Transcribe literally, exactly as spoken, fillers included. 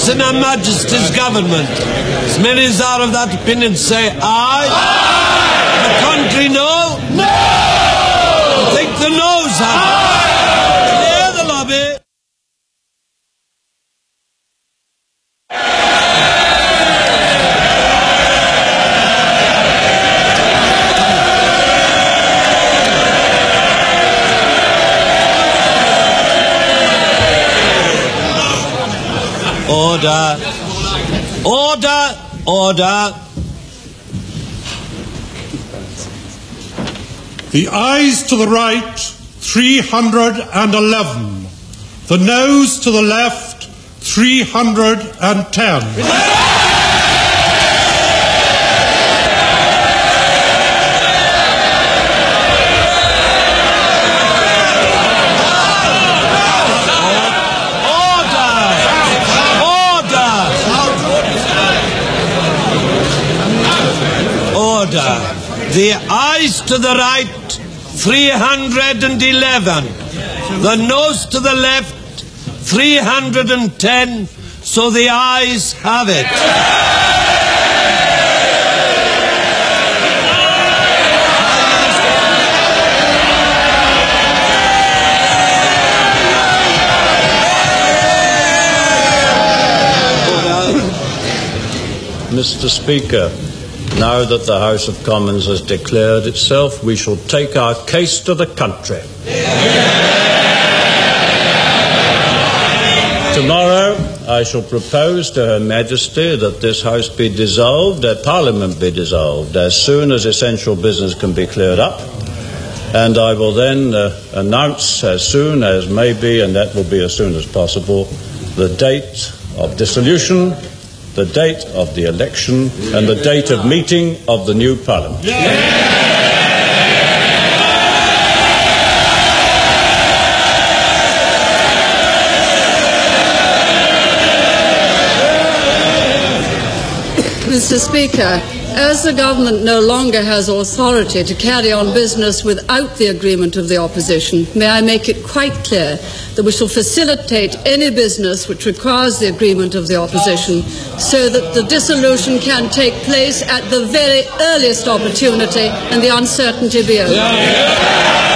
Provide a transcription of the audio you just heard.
in Her Majesty's government? As many as are of that opinion say aye. Aye. The country no? No! I think the noes have it. Clear the lobby. Order. Order. Order. The ayes to the right, three hundred eleven. The noes to the left, three hundred ten. The ayes to the right, three hundred eleven. The noes to the left, three hundred ten. So the ayes have it. Mister Speaker, now that the House of Commons has declared itself, we shall take our case to the country. Tomorrow I shall propose to Her Majesty that this House be dissolved, that Parliament be dissolved, as soon as essential business can be cleared up. And I will then uh, announce as soon as may be, and that will be as soon as possible, the date of dissolution, the date of the election, and the date of meeting of the new Parliament. Mister Speaker, as the government no longer has authority to carry on business without the agreement of the opposition, may I make it quite clear that we shall facilitate any business which requires the agreement of the opposition so that the dissolution can take place at the very earliest opportunity and the uncertainty be over.